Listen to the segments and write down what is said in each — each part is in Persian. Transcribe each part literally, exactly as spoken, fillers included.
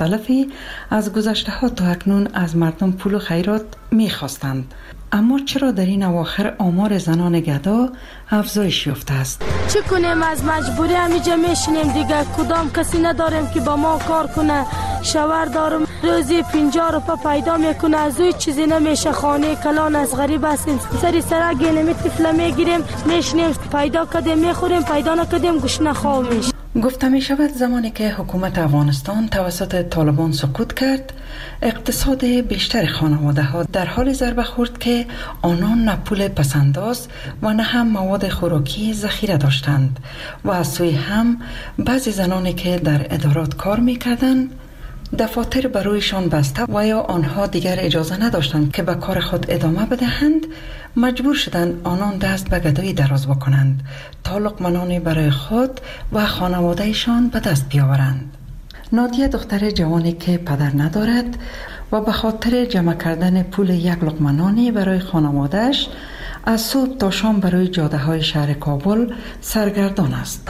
مختلفی از گذشته ها تا اکنون از مردم پول و خیرات می خواستند. اما چرا در این اواخر آمار زنان گدا افزایش یافته است؟ چه کنیم؟ از مجبوری همیجا میشینیم دیگه. کدام کسی نداریم که با ما کار کنه. شوهر دارم روزی پنجاه روپه پیدا میکنه، از اوی چیزی نمیشه. خانه کلان از غریب هستیم، سری سرک گینمی طفله میگیریم میشینیم، پیدا کردیم میخوریم، پیدا نکردیم گشنه خواب میشیم. گفته می شود زمانی که حکومت افغانستان توسط طالبان سقوط کرد، اقتصاد بیشتر خانواده ها در حال ضربه خورد که آنان نه پول پسنداز و نه هم مواد خوراکی ذخیره داشتند و از سوی هم بعضی زنانی که در ادارات کار می کردند دفاتر برایشان بسته و یا آنها دیگر اجازه نداشتند که به کار خود ادامه بدهند، مجبور شدند آنان دست به گدایی دراز بکنند تا لقمه برای خود و خانوادهشان به دست بیاورند. نادیه دختر جوانی که پدر ندارد و به خاطر جمع کردن پول یک لقمه نانی برای خانوادهش از صبح تا شام برای جاده های شهر کابل سرگردان است.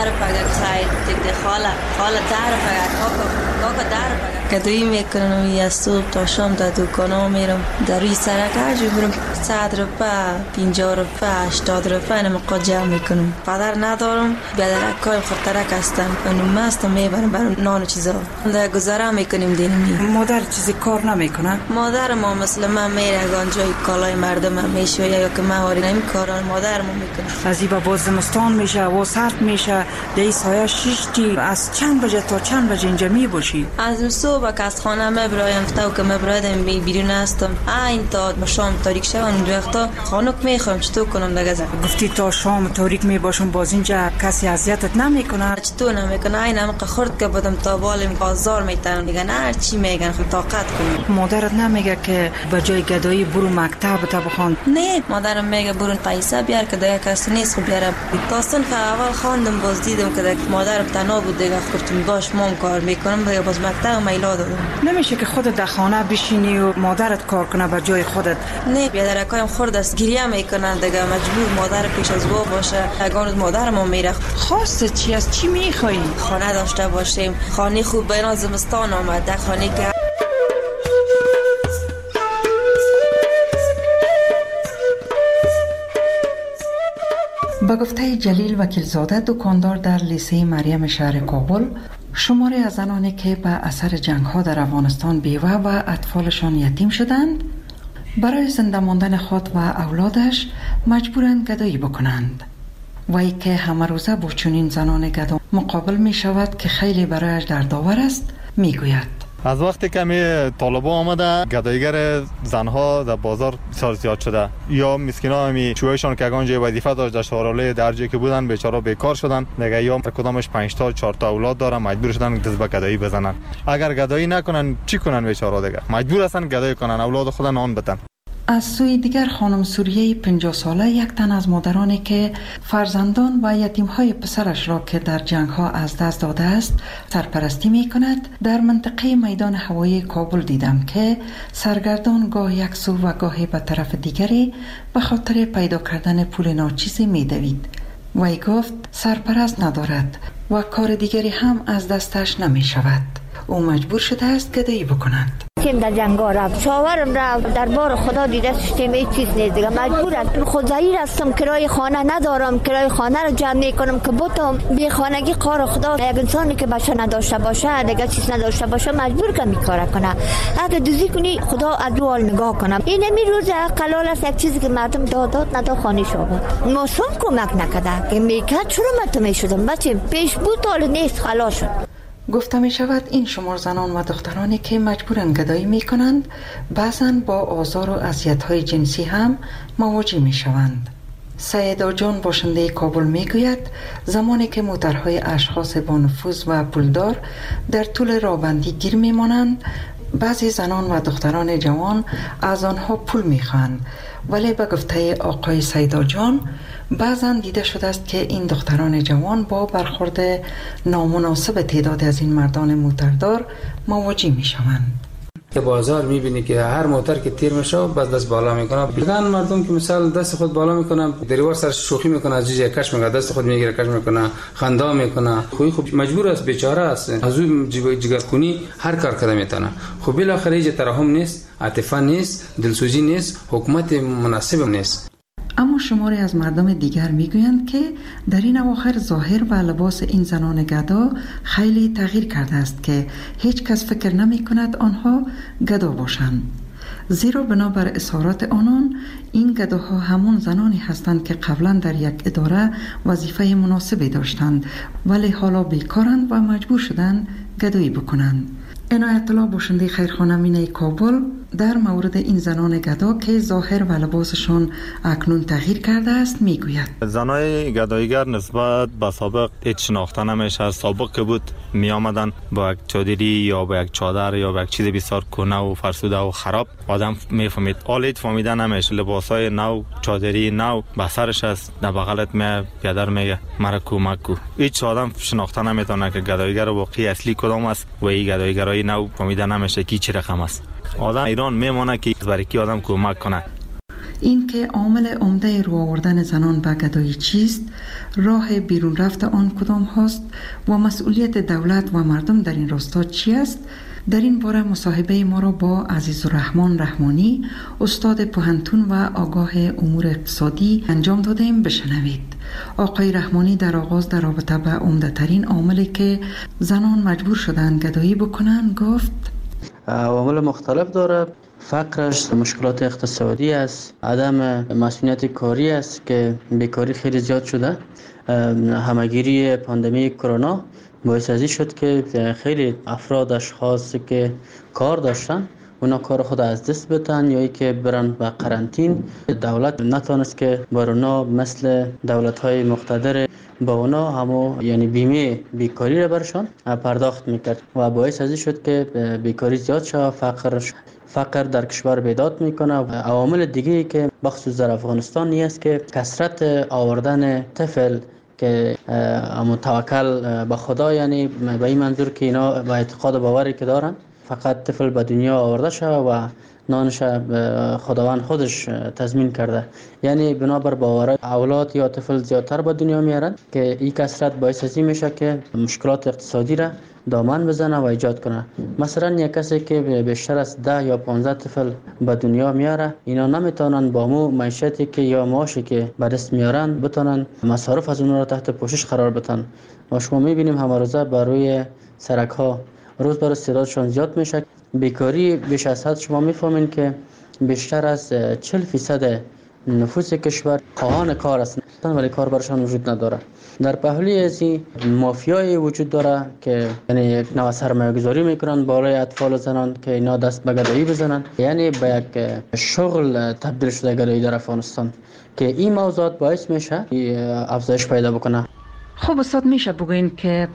گدایی میکنم یا صبح تا شام در دکانا میرم، در روی سرک هرجو میرم صد روپه، پنجاه روپه، هشتاد روپه اینم جمع میکنم. پدر ندارم، بیادرکای خطرک هستم، اونم هستم میبرم برام نان و چیزا در گذاره میکنیم دینمی. مادر چیزی کار نمیکنه؟ مادر ما مثل من میره گانجای کالای مردم هم میشه یا که مهاری نمی کاران مادر ما میکنه. از این با زمستان میشه و سرد میشه در سایه شیشتی. از چند بجه تا چند بجه اینجا می باشی؟ از صبح که از خانه مبرایم فتاو که مبرادم بیرون هستم این تا شام تاریک شوان اون وقتا خانوک میخوام چطور کنم دیگه. گفتی تا شام تاریک میباشم باز اینجا کسی اذیتت نمیکنه؟ چطور نمیکنه؟ این هم خورد که بدم تا بالم بازار میتونم دیگه نه هر چی میگن خب طاقت کنم. مادرت نمیگه که به جای گدایی برو مکتب تا بخوان؟ نه، مادرم میگه برو پیسه بیار که دیگه کسی نیست خب بیارم. داستان که اول خواندم باز دیدم که مادرم تنها بود دیگه گفتم باش مام کار میکنم دیگه باز مکتب میلا دادم. نمیشه که خودت در خانه بشینی و مادرت کار کنه به جای خودت؟ نه، بیادرکایم خورد است گریه میکنن دیگه، مجبور مادر پیش از با باشه. اگه مادرم میره خواسته چی از چی میخوایی؟ خانه داشته باشیم، خانه خوب بین زمستان آمده، خانه که با گفته جلیل وکیلزاده دکاندار در لیسه مریم شهر کابل، شماری از زنانی که به اثر جنگ ها در افغانستان بیوه و اطفالشان یتیم شدند برای زنده ماندن خود و اولادش مجبورند گدایی بکنند و ای که همه روزه با چنین زنان گدا مقابل می شود که خیلی برایش دردآور است، می گوید از وقتی که می طالبان آمده گدایگر زنها در بازار بسیار زیاد شده، یا مسکینا همی چوهشان که اگانجا وظیفه داشت در شوراله درجه که بودن بیچاره بیکار شدن دیگه، یا کدامش پنج تا چهار تا اولاد دارن مجبور شدن دست به گدایی بزنن. اگر گدایی نکنن چی کنن بیچاره دیگه؟ مجبور هستن گدایی کنن اولاد خود نان بدن. از سوی دیگر خانم سوریه پنجاه ساله یک تن از مادرانی که فرزندان و یتیم‌های پسرش را که در جنگ‌ها از دست داده است سرپرستی می‌کند در منطقه میدان هوایی کابل دیدم که سرگردان گاه یک سو و گاهی به طرف دیگری به خاطر پیدا کردن پول ناچیزی می‌دوید. وی گفت سرپرست ندارد و کار دیگری هم از دستش نمی‌شود. او مجبور شده است گدایی بکند. کم در جنگا رفت، شاورم رفت، در بار خدا دیده سیستم هیچ چیز نیست دیگه، مجبورم خود ضعیف هستم، کرای خانه ندارم، کرای خانه رو جمع میکنم که بتم بی خانگی قار خدا. یک انسانی که بچه نداشته باشه دیگه چیز نداشته باشه مجبور که میکاره کنه. اگه دوزی کنی خدا از رو حال نگاه کنم. این می روز قلال است یک چیزی که مردم دادات نداد خانه شود موسم کمک نکرده که میکرد چرا متو میشدم بچه پیش بود حال نیست خلاص شد. گفته می شود این شمار زنان و دخترانی که مجبورن گدایی می کنند بعضاً با آزار و اذیت‌های جنسی هم مواجه می شوند. سیدا جان باشنده کابل می گوید زمانی که موترهای اشخاص با نفوذ و پولدار در طول راهبندی گیر می مانند، بعضی زنان و دختران جوان از آنها پول می خواهند، ولی به گفته آقای سیدا جان بعضا دیده شده است که این دختران جوان با برخورد نامناسب تعداد از این مردان موتردار مواجه می شوند. که بازار میبینی که هر موتر که تیر میشه بس دست بالا میکنه. بگن مردم که مثلا دست خود بالا میکنن، دریوار سر شوخی میکنه، از جیجه کش میکنه، دست خود میگیره کش میکنه، خندا میکنه. خوی خوب مجبور است، بیچاره است، از اون جگرخونی هر کار کرده میتونه. خب بالاخره هیچ ترحم نیست، عاطفه نیست، دلسوزی نیست، حکومت مناسب نیست. اما شماری از مردم دیگر میگویند که در این اواخر ظاهر و لباس این زنان گدا خیلی تغییر کرده است که هیچ کس فکر نمی کند آنها گدا باشند. زیرا بنابر اظهارات آنان این گداها همون زنانی هستند که قبلا در یک اداره وظیفه مناسبی داشتند ولی حالا بیکارند و مجبور شدند گدایی بکنند. عنایت الله باشنده خیرخانه مینه کابل در مورد این زنان گدا که ظاهر و لباسشان اکنون تغییر کرده است میگوید: زنای گدایگر نسبت به سابق هیچ شناخته نمیشه. سابق که بود می آمدن با یک چادری یا با یک چادر یا با یک چیز بسیار کنه و فرسوده و خراب آدم میفهمید. حالا فهمیده نمیشه. لباسای نو، چادری نو به سرش است، در بغلت می پیادر میگه مرا کمک کو. هیچ آدم شناخته نمیتونه که گدایگر واقعی اصلی کدام است و این گدایگرای نو فهمیده نمیشه کی چه رقم است. آدم ایران میمونه که برای کی آدم کمک کنه. این که عامل عمده رو آوردن زنان به گدایی چیست، راه بیرون رفت آن کدام هاست و مسئولیت دولت و مردم در این راستا چی است، در این باره مصاحبه ما را با عزیزالرحمن رحمانی، استاد پوهنتون و آگاه امور اقتصادی انجام دادیم. بشنوید. آقای رحمانی در آغاز در رابطه به عمده ترین عاملی که زنان مجبور شدند گدایی بکنند گفت: عوامل مختلف داره. فقرش، مشکلات اقتصادی است، عدم مسئولیت کاری است که بیکاری خیلی زیاد شده. همگیری پاندمی کرونا باعث ازی شد که خیلی افراد، اشخاص که کار داشتن اونا کار خود از دست بدن یا ای که برن به قرنطین. دولت نتونست که بر اونا مثل دولت‌های مقتدر با اونا همو یعنی بیمه بیکاری را برشان پرداخت میکرد و باعث ازی شد که بیکاری زیاد شد. فقر فقر در کشور بیداد میکنه. عوامل دیگه که بخصوص در افغانستان نیست که کثرت آوردن طفل که متوکل به خدا، یعنی به این منظور که اینا با اعتقاد و باوری که دارن فقط طفل به دنیا آورده شد و نانش خداوند خودش تضمین کرده. یعنی بنابر باور اولاد یا طفل زیادتر به دنیا میارن که این کثرت باعث ازی میشه که مشکلات اقتصادی را دامن بزنه و ایجاد کنه. مثلا یک کسی که بیشتر از ده یا پانزده طفل به دنیا میاره، اینا نمیتونن با مو معیشتی که یا معاشی که به دست میارن بتونن مصارف از اونها را تحت پوشش قرار بدن. و شما میبینیم همه روزه بر روی سرک ها روز بر روز تعدادشان زیاد میشه. بیکاری بیش از حد شما میفهمین که بیشتر از چهل فیصد نفوس کشور خواهان کار هستند ولی کار برشان وجود نداره. در پهلوی از این مافیای وجود داره که یعنی یک نوع سرمایه گذاری میکنن بالای اطفال و زنان که اینا دست به گدایی بزنن. یعنی به یک شغل تبدیل شده گدایی در افغانستان که این موضوعات باعث میشه افزایش پیدا بکنه. خب استاد، میشه بگوین که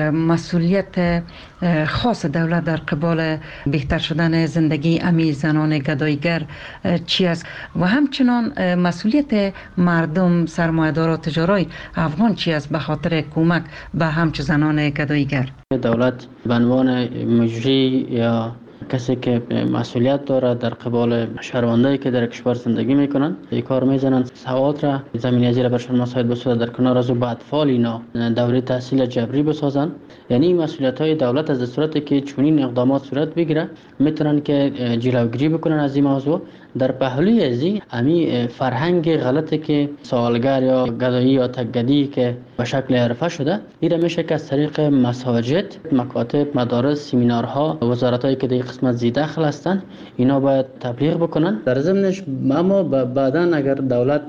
مسئولیت خاص دولت در قبال بهتر شدن زندگی امی زنان گدایگر چی است و همچنان مسئولیت مردم سرمایه‌دار و تجارای افغان چی است به خاطر کمک به همچون زنان گدایگر؟ دولت به عنوان مجری یا کسی که مسئولیت داره در قبال شهروندایی که در کشور زندگی میکنن این کار میزنن، سواد را زمینه زیر برشان مساعد بسازن، در کنار از او به اطفال اینا دوره تحصیل جبری بسازن. یعنی مسئولیت های دولت از صورتی که چنین اقدامات صورت بگیره میتونن که جلوگیری بکنن از این موضوع. در پهلوی از این امی فرهنگ غلطی که سوالگر یا گدایی یا تکگدی که به شکل حرفه شده، این میشه که از طریق مساجد، مکاتب، مدارس، سمینارها، وزارتایی که در قسمت زی دخل هستن اینا باید تبلیغ بکنن. در ضمنش اما بعداً اگر دولت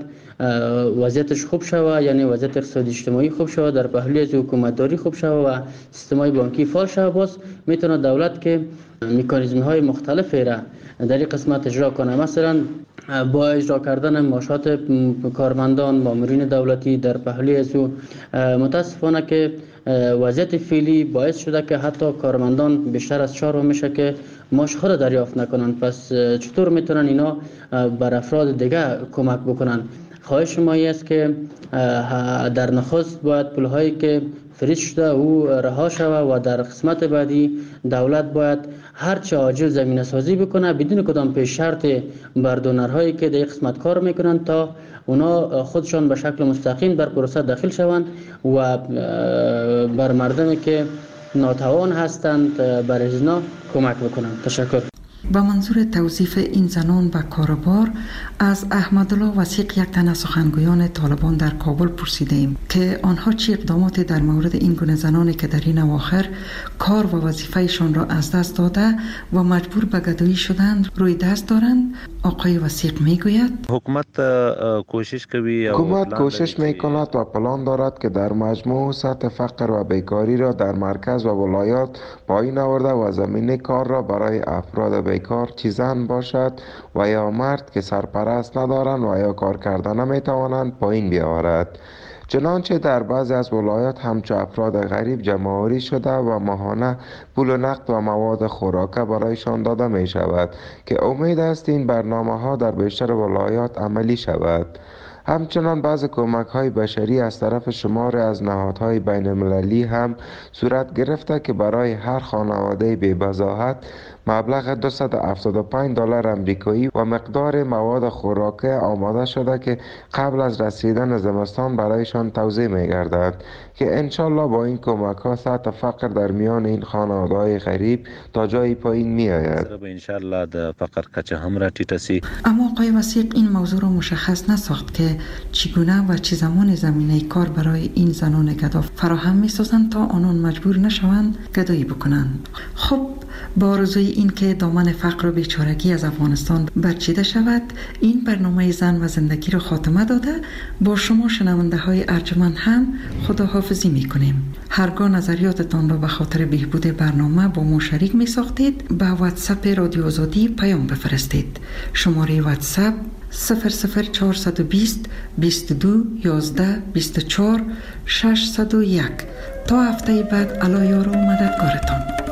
وضعیتش خوب شوه، یعنی وضعیت اقتصادی اجتماعی خوب شوه، در پهلوی از حکومتداری خوب شوه و سیستم‌های بانکی فعال شوه، باز میتونه دولت که مکانیزم‌های مختلفی را در این قسمت اجرا کنه. مثلا با اجرا کردن معاشات کارمندان، مامورین دولتی در پهلوی از متاسفانه که وضعیت فعلی باعث شده که حتی کارمندان بیشتر از چهار میشه که معاش خود دریافت نکنن. پس چطور میتونن اینا بر افراد دیگه کمک بکنن؟ خواهش ما است که در نخست باید پولهایی که فریز شده او رها شوه و در قسمت بعدی دولت باید هرچه عاجل زمینه سازی بکنه بدون کدام پیش شرط بر دونرهایی که در قسمت کار میکنن تا اونا خودشان به شکل مستقیم در پروسه داخل شوند و بر مردمی که ناتوان هستند بر ازنا کمک بکنند. تشکر. با منظور توظیف این زنان به کاربار از احمدالله وثیق یک تن از سخنگویان طالبان در کابل پرسیدیم که آنها چه اقداماتی در مورد این گونه زنانی که در این اواخر کار و وظیفهشان را از دست داده و مجبور به گدایی شدند روی دست دارند. آقای وثیق میگوید حکومت کوشش کوي حکومت کوشش میکند و پلان دارد که در مجموع سطح فقر و بیکاری را در مرکز و ولایات پایین آورده و زمینه کار را برای افراد بیکار چه زن باشد و یا مرد که سرپرست ندارند و یا کار کردن نمیتوانند پایین بیاورد. چنانچه در بعضی از ولایات همچو افراد غریب جمع‌آوری شده و ماهانه پول و نقد و مواد خوراکه برایشان داده می شود که امید است این برنامه ها در بیشتر ولایات عملی شود. همچنان بعض کمک های بشری از طرف شماری از نهادهای بین المللی هم صورت گرفته که برای هر خانواده بی بضاعت مبلغ دویست و هفتاد و پنج دلار امریکایی و مقدار مواد خوراکی آماده شده که قبل از رسیدن زمستان برایشان توزیع می گردد که انشالله با این کمک ها سطح فقر در میان این خانواده های غریب تا جای پایین می آید. انشالله د فقر کچه هم را ټیټه سي. اما آقای وثیق این موضوع را مشخص نساخت که چگونه و چه زمان زمینه کار برای این زنان گدا فراهم می سازند تا آنان مجبور نشوند گدایی بکنند. خب با آرزوی این که دامن فقر و بیچارگی از افغانستان برچیده شود، این برنامه زن و زندگی را خاتمه داده با شما شنونده های ارجمند هم خداحافظی می کنیم. هرگاه نظریاتتان را به خاطر بهبود برنامه با ما شریک می ساختید به واتساپ رادیو آزادی پیام بفرستید. شماره واتساپ صفر صفر چهارصد و بیست بیست و دو یازده بیست و چهار ششصد و یک. تا هفته بعد، الله یار و مددگارتان.